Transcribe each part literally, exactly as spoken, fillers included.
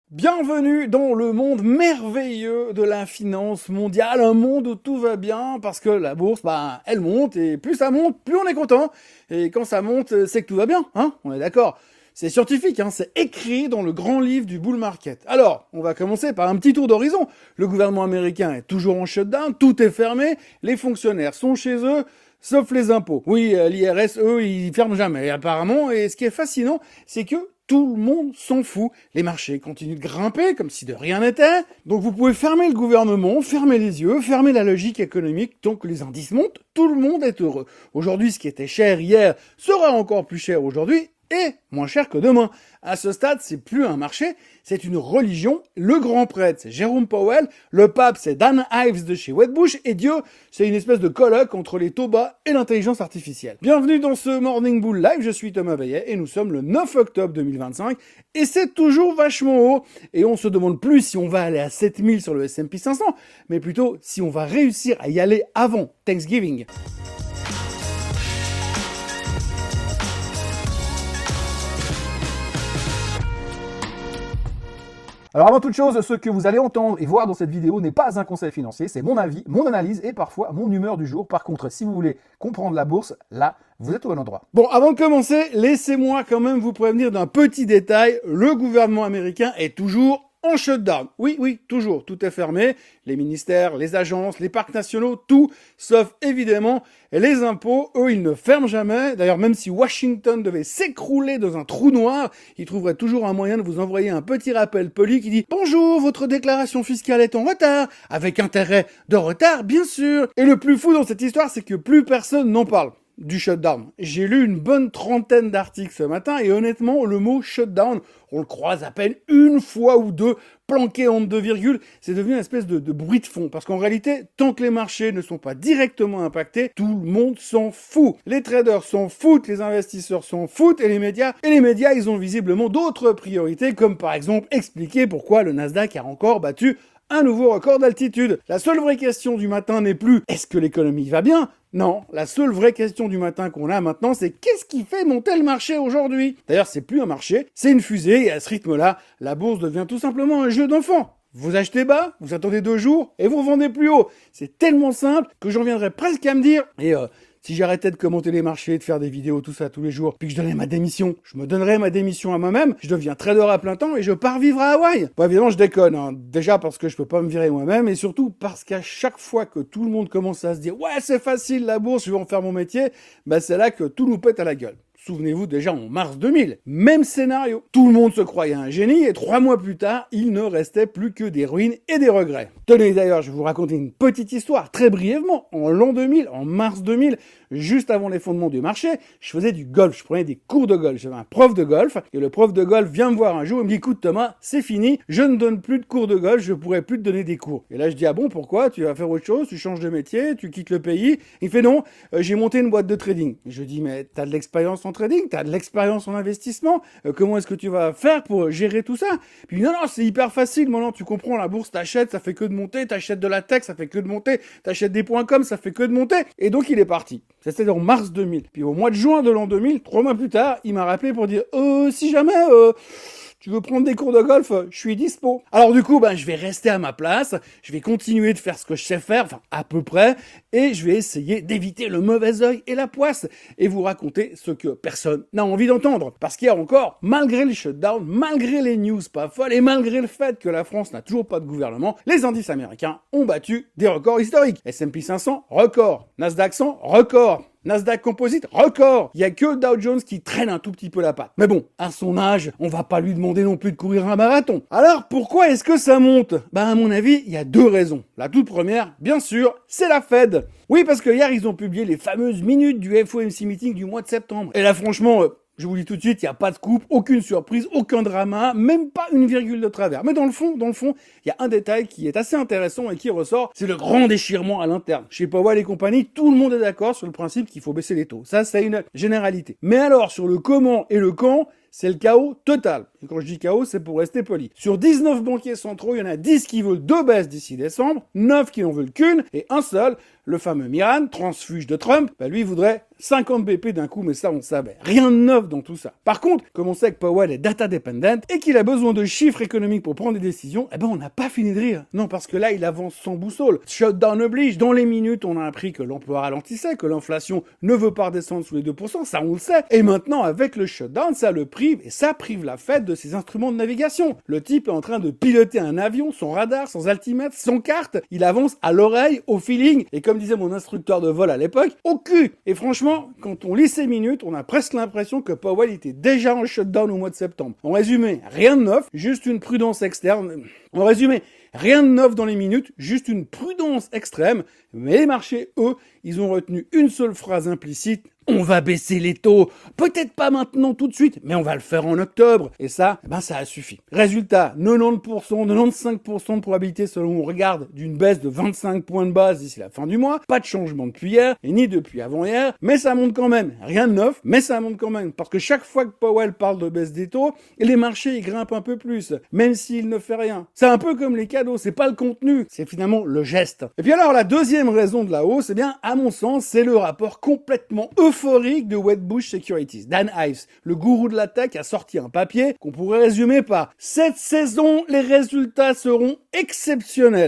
Bienvenue dans le monde merveilleux de la finance mondiale, un monde où tout va bien parce que la bourse, bah, elle monte et plus ça monte, plus on est content. Et quand ça monte, c'est que tout va bien, hein, on est d'accord. C'est scientifique, hein, c'est écrit dans le grand livre du bull market. Alors, on va commencer par un petit tour d'horizon. Le gouvernement américain est toujours en shutdown, tout est fermé, les fonctionnaires sont chez eux, sauf les impôts. Oui, l'I R S, eux, ils ferment jamais, apparemment. Et ce qui est fascinant, c'est que tout le monde s'en fout. Les marchés continuent de grimper comme si de rien n'était. Donc vous pouvez fermer le gouvernement, fermer les yeux, fermer la logique économique. Tant que les indices montent, tout le monde est heureux. Aujourd'hui, ce qui était cher hier sera encore plus cher aujourd'hui et moins cher que demain. À ce stade, c'est plus un marché, c'est une religion. Le grand prêtre, c'est Jérôme Powell. Le pape, c'est Dan Ives de chez Wedbush. Et Dieu, c'est une espèce de colloque entre les taux bas et l'intelligence artificielle. Bienvenue dans ce Morning Bull Live, je suis Thomas Veillet et nous sommes le neuf octobre deux mille vingt-cinq. Et c'est toujours vachement haut. Et on se demande plus si on va aller à sept mille sur le S and P cinq cents, mais plutôt si on va réussir à y aller avant Thanksgiving. Alors avant toute chose, ce que vous allez entendre et voir dans cette vidéo n'est pas un conseil financier, c'est mon avis, mon analyse et parfois mon humeur du jour. Par contre, si vous voulez comprendre la bourse, là, vous êtes au bon endroit. Bon, avant de commencer, laissez-moi quand même vous prévenir d'un petit détail. Le gouvernement américain est toujours en shutdown. Oui, oui, toujours. Tout est fermé. Les ministères, les agences, les parcs nationaux, tout, sauf évidemment les impôts. Eux, ils ne ferment jamais. D'ailleurs, même si Washington devait s'écrouler dans un trou noir, ils trouveraient toujours un moyen de vous envoyer un petit rappel poli qui dit « Bonjour, votre déclaration fiscale est en retard, avec intérêt de retard, bien sûr ». Et le plus fou dans cette histoire, c'est que plus personne n'en parle du shutdown. J'ai lu une bonne trentaine d'articles ce matin et honnêtement, le mot shutdown, on le croise à peine une fois ou deux, planqué entre deux virgules, c'est devenu une espèce de, de bruit de fond. Parce qu'en réalité, tant que les marchés ne sont pas directement impactés, tout le monde s'en fout. Les traders s'en foutent, les investisseurs s'en foutent et les médias. Et les médias, ils ont visiblement d'autres priorités, comme par exemple expliquer pourquoi le Nasdaq a encore battu un nouveau record d'altitude. La seule vraie question du matin n'est plus « Est-ce que l'économie va bien ?» Non, la seule vraie question du matin qu'on a maintenant, c'est qu'est-ce qui fait monter le marché aujourd'hui? D'ailleurs, c'est plus un marché, c'est une fusée, et à ce rythme-là, la bourse devient tout simplement un jeu d'enfant. Vous achetez bas, vous attendez deux jours, et vous revendez plus haut. C'est tellement simple que j'en viendrais presque à me dire, et euh, si j'arrêtais de commenter les marchés, de faire des vidéos, tout ça tous les jours, puis que je donnais ma démission, je me donnerais ma démission à moi-même, je deviens trader à plein temps et je pars vivre à Hawaï. Bon, évidemment, je déconne, hein. Déjà parce que je peux pas me virer moi-même, et surtout parce qu'à chaque fois que tout le monde commence à se dire « Ouais, c'est facile la bourse, je vais en faire mon métier », bah c'est là que tout nous pète à la gueule. Souvenez-vous déjà en mars deux mille, même scénario. Tout le monde se croyait un génie et trois mois plus tard, il ne restait plus que des ruines et des regrets. Tenez d'ailleurs, je vais vous raconter une petite histoire très brièvement. En l'an deux mille, en mars deux mille, juste avant l'effondrement du marché, je faisais du golf, je prenais des cours de golf. J'avais un prof de golf et le prof de golf vient me voir un jour et me dit « Écoute Thomas, c'est fini, je ne donne plus de cours de golf, je pourrai plus te donner des cours. » Et là je dis « Ah bon, pourquoi? Tu vas faire autre chose, tu changes de métier, tu quittes le pays ?» Il fait « Non, euh, j'ai monté une boîte de trading. » Et je dis « Mais t'as de l'expérience en trading, t'as de l'expérience en investissement, euh, comment est-ce que tu vas faire pour gérer tout ça? » Puis non, non, c'est hyper facile, maintenant tu comprends, la bourse t'achètes, ça fait que de monter, t'achètes de la tech, ça fait que de monter, t'achètes des points com, ça fait que de monter. Et donc il est parti. C'était en mars deux mille. Puis au mois de juin de l'an deux mille, trois mois plus tard, il m'a rappelé pour dire euh, « Si jamais euh, tu veux prendre des cours de golf, je suis dispo. » Alors du coup, ben, je vais rester à ma place, je vais continuer de faire ce que je sais faire, enfin à peu près, et je vais essayer d'éviter le mauvais œil et la poisse, et vous raconter ce que personne n'a envie d'entendre. Parce qu'il y a encore, malgré le shutdown, malgré les news pas folles, et malgré le fait que la France n'a toujours pas de gouvernement, les indices américains ont battu des records historiques. S and P cinq cents, record. Nasdaq cent, record. Nasdaq Composite, record. Il y a que le Dow Jones qui traîne un tout petit peu la patte. Mais bon, à son âge, on va pas lui demander non plus de courir un marathon. Alors, pourquoi est-ce que ça monte? Bah, à mon avis, il y a deux raisons. La toute première, bien sûr, c'est la Fed. Oui, parce que hier, ils ont publié les fameuses minutes du F O M C meeting du mois de septembre. Et là, franchement, euh, je vous dis tout de suite, il n'y a pas de scoop, aucune surprise, aucun drama, même pas une virgule de travers. Mais dans le fond, dans le fond, il y a un détail qui est assez intéressant et qui ressort, c'est le grand déchirement à l'interne. Chez Powell et compagnie, tout le monde est d'accord sur le principe qu'il faut baisser les taux. Ça, c'est une généralité. Mais alors, sur le comment et le quand, c'est le chaos total. Et quand je dis chaos, c'est pour rester poli. Sur dix-neuf banquiers centraux, il y en a dix qui veulent deux baisses d'ici décembre, neuf qui n'en veulent qu'une, et un seul, le fameux Miran, transfuge de Trump, bah lui voudrait cinquante B P d'un coup, mais ça on savait. Rien de neuf dans tout ça. Par contre, comme on sait que Powell est data dependent et qu'il a besoin de chiffres économiques pour prendre des décisions, eh ben on n'a pas fini de rire. Non, parce que là il avance sans boussole. Shutdown oblige. Dans les minutes, on a appris que l'emploi ralentissait, que l'inflation ne veut pas redescendre sous les deux pour cent, ça on le sait. Et maintenant, avec le shutdown, ça le prive et ça prive la Fed de ses instruments de navigation. Le type est en train de piloter un avion sans radar, sans altimètre, sans carte. Il avance à l'oreille, au feeling et comme disait mon instructeur de vol à l'époque, au cul. Et franchement, quand on lit ces minutes, on a presque l'impression que Powell était déjà en shutdown au mois de septembre. En résumé, rien de neuf, juste une prudence externe. En résumé, rien de neuf dans les minutes, juste une prudence extrême. Mais les marchés, eux, ils ont retenu une seule phrase implicite. On va baisser les taux. Peut-être pas maintenant tout de suite, mais on va le faire en octobre. Et ça, ben ça a suffi. Résultat, quatre-vingt-dix pour cent, quatre-vingt-quinze pour cent de probabilité selon on regarde d'une baisse de vingt-cinq points de base d'ici la fin du mois. Pas de changement depuis hier, et ni depuis avant-hier. Mais ça monte quand même. Rien de neuf, mais ça monte quand même. Parce que chaque fois que Powell parle de baisse des taux, les marchés ils grimpent un peu plus. Même s'il ne fait rien. C'est un peu comme les cadeaux. C'est pas le contenu. C'est finalement le geste. Et puis alors, la deuxième raison de la hausse, eh bien, à mon sens, c'est le rapport complètement euphorique de Wedbush Securities. Dan Ives, le gourou de la tech, a sorti un papier qu'on pourrait résumer par « Cette saison, les résultats seront exceptionnels ».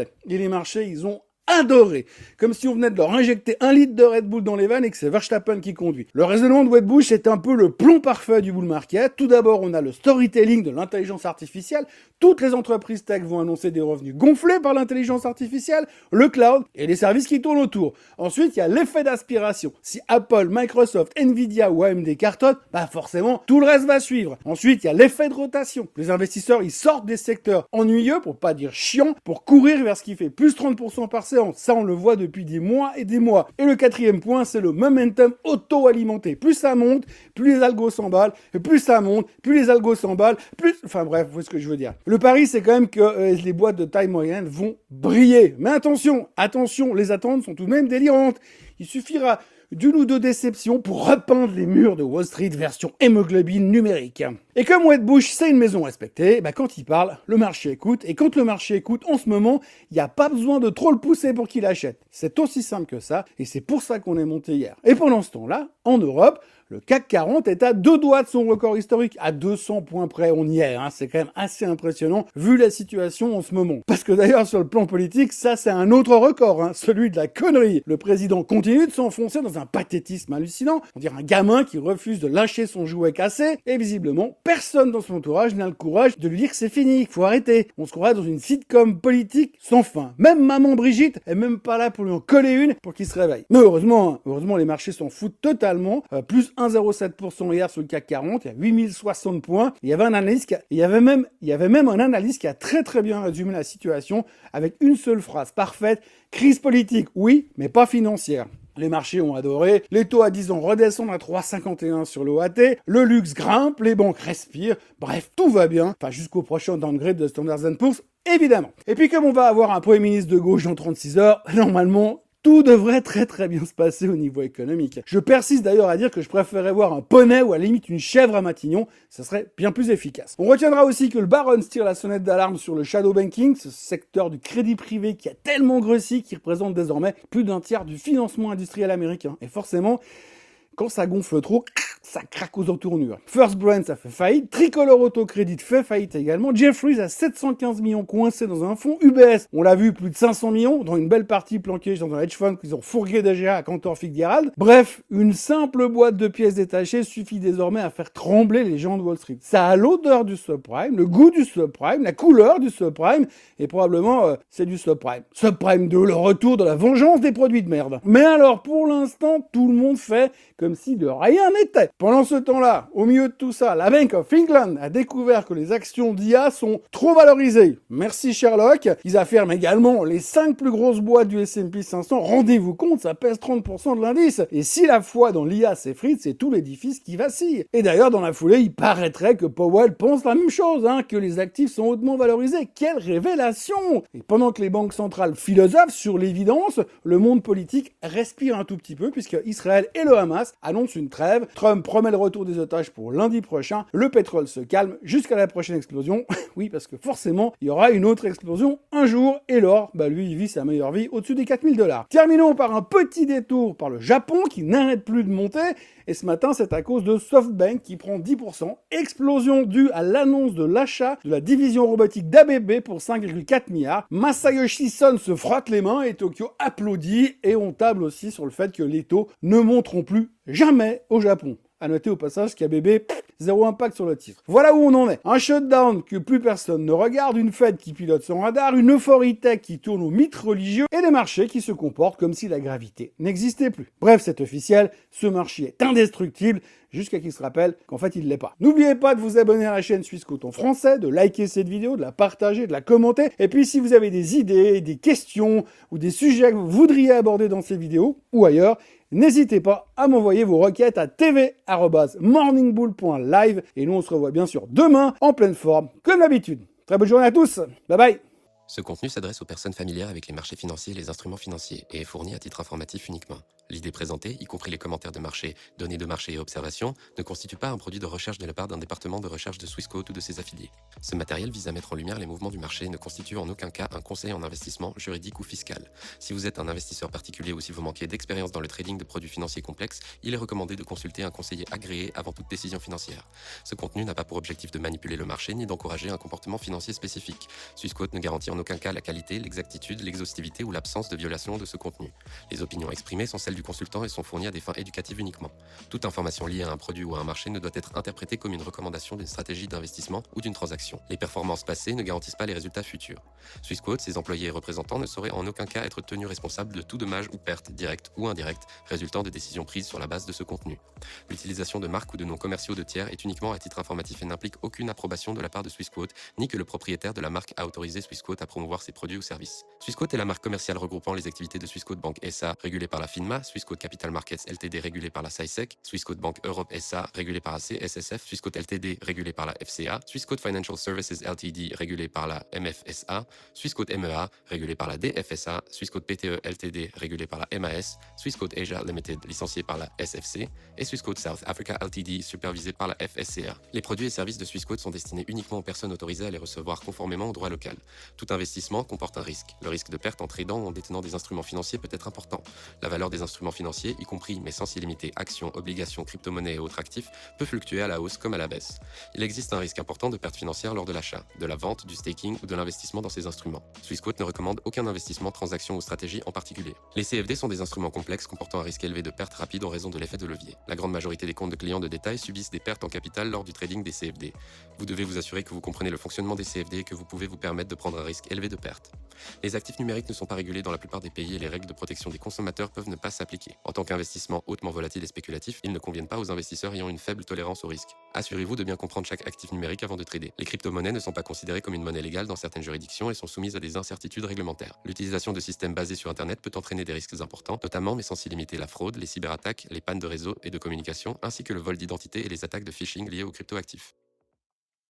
Et les marchés, ils ont adoré. Comme si on venait de leur injecter un litre de Red Bull dans les veines et que c'est Verstappen qui conduit. Le raisonnement de Wedbush est un peu le plomb parfait du bull market. Tout d'abord, on a le storytelling de l'intelligence artificielle. Toutes les entreprises tech vont annoncer des revenus gonflés par l'intelligence artificielle, le cloud et les services qui tournent autour. Ensuite, il y a l'effet d'aspiration. Si Apple, Microsoft, Nvidia ou A M D cartonnent, bah forcément, tout le reste va suivre. Ensuite, il y a l'effet de rotation. Les investisseurs, ils sortent des secteurs ennuyeux, pour pas dire chiants, pour courir vers ce qui fait plus trente pour cent par séance. Ça, on le voit depuis des mois et des mois. Et le quatrième point, c'est le momentum auto-alimenté. Plus ça monte, plus les algos s'emballent, et plus ça monte, plus les algos s'emballent, plus... Enfin bref, vous voyez ce que je veux dire. Le pari, c'est quand même que euh, les boîtes de taille moyenne vont briller. Mais attention, attention, les attentes sont tout de même délirantes. Il suffira d'une ou deux déceptions pour repeindre les murs de Wall Street version hémoglobine numérique. Et comme Wedbush, c'est une maison respectée, bah quand il parle, le marché écoute. Et quand le marché écoute, en ce moment, il n'y a pas besoin de trop le pousser pour qu'il achète. C'est aussi simple que ça, et c'est pour ça qu'on est monté hier. Et pendant ce temps-là, en Europe, le C A C quarante est à deux doigts de son record historique, à deux cents points près, on y est, hein. C'est quand même assez impressionnant, vu la situation en ce moment. Parce que d'ailleurs, sur le plan politique, ça c'est un autre record, hein, celui de la connerie. Le président continue de s'enfoncer dans un pathétisme hallucinant, on dirait un gamin qui refuse de lâcher son jouet cassé, et visiblement, personne dans son entourage n'a le courage de lui dire que c'est fini, qu'il faut arrêter. On se croirait dans une sitcom politique sans fin. Même maman Brigitte est même pas là pour lui en coller une pour qu'il se réveille. Mais heureusement, hein, heureusement les marchés s'en foutent totalement, euh, plus un virgule zéro sept pour cent hier sur le C A C quarante, il y a huit mille soixante points. Il y avait un analyste qui a, il y avait même, il y avait même un analyste qui a très très bien résumé la situation avec une seule phrase parfaite. Crise politique, oui, mais pas financière. Les marchés ont adoré, les taux à dix ans redescendent à trois virgule cinquante et un sur le O A T, le luxe grimpe, les banques respirent, bref, tout va bien, enfin jusqu'au prochain downgrade de Standard and Poor's, évidemment. Et puis comme on va avoir un Premier ministre de gauche dans trente-six heures, normalement, tout devrait très très bien se passer au niveau économique. Je persiste d'ailleurs à dire que je préférerais voir un poney ou à la limite une chèvre à Matignon, ça serait bien plus efficace. On retiendra aussi que le Barron's tire la sonnette d'alarme sur le shadow banking, ce secteur du crédit privé qui a tellement grossi qu'il représente désormais plus d'un tiers du financement industriel américain. Et forcément, quand ça gonfle trop, ça craque aux entournures. First Brand, ça fait faillite. Tricolor Autocredit fait faillite également. Jefferies a sept cent quinze millions coincés dans un fonds. U B S, on l'a vu, plus de cinq cents millions, dans une belle partie planquée dans un hedge fund qu'ils ont fourgué déjà à Cantor Fitzgerald. Bref, une simple boîte de pièces détachées suffit désormais à faire trembler les gens de Wall Street. Ça a l'odeur du subprime, le goût du subprime, la couleur du subprime, et probablement, euh, c'est du subprime. Subprime deux, le retour de la vengeance des produits de merde. Mais alors, pour l'instant, tout le monde fait comme si de rien n'était. Pendant ce temps-là, au milieu de tout ça, la Bank of England a découvert que les actions d'I A sont trop valorisées. Merci Sherlock. Ils affirment également les cinq plus grosses boîtes du S and P cinq cents. Rendez-vous compte, ça pèse trente pour cent de l'indice. Et si la foi dans l'I A s'effrite, c'est tout l'édifice qui vacille. Et d'ailleurs, dans la foulée, il paraîtrait que Powell pense la même chose, hein, que les actifs sont hautement valorisés. Quelle révélation! Et pendant que les banques centrales philosophent sur l'évidence, le monde politique respire un tout petit peu puisque Israël et le Hamas annoncent une trêve. Trump promet le retour des otages pour lundi prochain. Le pétrole se calme jusqu'à la prochaine explosion. Oui, parce que forcément, il y aura une autre explosion un jour. Et l'or, bah lui, il vit sa meilleure vie au-dessus des quatre mille dollars. Terminons par un petit détour par le Japon qui n'arrête plus de monter. Et ce matin, c'est à cause de SoftBank qui prend dix pour cent. Explosion due à l'annonce de l'achat de la division robotique d'A B B pour cinq virgule quatre milliards. Masayoshi Son se frotte les mains et Tokyo applaudit. Et on table aussi sur le fait que les taux ne monteront plus jamais au Japon. À noter au passage qu'A B B, pff, zéro impact sur le titre. Voilà où on en est. Un shutdown que plus personne ne regarde, une Fed qui pilote son radar, une euphorie tech qui tourne au mythe religieux et des marchés qui se comportent comme si la gravité n'existait plus. Bref, c'est officiel, ce marché est indestructible jusqu'à qu'il se rappelle qu'en fait il l'est pas. N'oubliez pas de vous abonner à la chaîne Suisse Coton Français, de liker cette vidéo, de la partager, de la commenter. Et puis si vous avez des idées, des questions ou des sujets que vous voudriez aborder dans ces vidéos ou ailleurs, n'hésitez pas à m'envoyer vos requêtes à t v arobase morningbull point live et nous on se revoit bien sûr demain en pleine forme comme d'habitude. Très bonne journée à tous, bye bye. Ce contenu s'adresse aux personnes familières avec les marchés financiers et les instruments financiers et est fourni à titre informatif uniquement. L'idée présentée, y compris les commentaires de marché, données de marché et observations, ne constitue pas un produit de recherche de la part d'un département de recherche de Swissquote ou de ses affiliés. Ce matériel vise à mettre en lumière les mouvements du marché et ne constitue en aucun cas un conseil en investissement juridique ou fiscal. Si vous êtes un investisseur particulier ou si vous manquez d'expérience dans le trading de produits financiers complexes, il est recommandé de consulter un conseiller agréé avant toute décision financière. Ce contenu n'a pas pour objectif de manipuler le marché ni d'encourager un comportement financier spécifique. Swissquote ne garantit en aucun cas la qualité, l'exactitude, l'exhaustivité ou l'absence de violation de ce contenu. Les opinions exprimées sont celles du consultant et sont fournies à des fins éducatives uniquement. Toute information liée à un produit ou à un marché ne doit être interprétée comme une recommandation d'une stratégie d'investissement ou d'une transaction. Les performances passées ne garantissent pas les résultats futurs. Swissquote, ses employés et représentants ne sauraient en aucun cas être tenus responsables de tout dommage ou perte, directe ou indirecte, résultant de décisions prises sur la base de ce contenu. L'utilisation de marques ou de noms commerciaux de tiers est uniquement à titre informatif et n'implique aucune approbation de la part de Swissquote, ni que le propriétaire de la marque a autorisé Swissquote à promouvoir ses produits ou services. Swissquote est la marque commerciale regroupant les activités de Swissquote Bank S A, régulée par la FINMA, Swissquote Capital Markets Ltd, régulée par la S A I S E C, Swissquote Bank Europe S A, régulée par la C S S F, Swissquote Ltd, régulée par la F C A, Swissquote Financial Services Ltd, régulée par la M F S A, Swissquote M E A, régulée par la D F S A, Swissquote P T E Ltd, régulée par la M A S, Swissquote Asia Limited, licenciée par la S F C, et Swissquote South Africa Ltd, supervisée par la F S C R. Les produits et services de Swissquote sont destinés uniquement aux personnes autorisées à les recevoir conformément au droit local. Tout investissement comporte un risque. Le risque de perte en tradant ou en détenant des instruments financiers peut être important. La valeur des instruments financiers, y compris mais sans s'y limiter actions, obligations, crypto-monnaies et autres actifs, peut fluctuer à la hausse comme à la baisse. Il existe un risque important de perte financière lors de l'achat, de la vente, du staking ou de l'investissement dans ces instruments. Swissquote ne recommande aucun investissement, transaction ou stratégie en particulier. Les C F D sont des instruments complexes comportant un risque élevé de perte rapide en raison de l'effet de levier. La grande majorité des comptes de clients de détail subissent des pertes en capital lors du trading des C F D. Vous devez vous assurer que vous comprenez le fonctionnement des C F D et que vous pouvez vous permettre de prendre un risque élevé de perte. Les actifs numériques ne sont pas régulés dans la plupart des pays et les règles de protection des consommateurs peuvent ne pas s'appliquer. En tant qu'investissement hautement volatile et spéculatif, ils ne conviennent pas aux investisseurs ayant une faible tolérance au risque. Assurez-vous de bien comprendre chaque actif numérique avant de trader. Les crypto-monnaies ne sont pas considérées comme une monnaie légale dans certaines juridictions et sont soumises à des incertitudes réglementaires. L'utilisation de systèmes basés sur Internet peut entraîner des risques importants, notamment mais sans s'y limiter la fraude, les cyberattaques, les pannes de réseau et de communication, ainsi que le vol d'identité et les attaques de phishing liées aux cryptoactifs.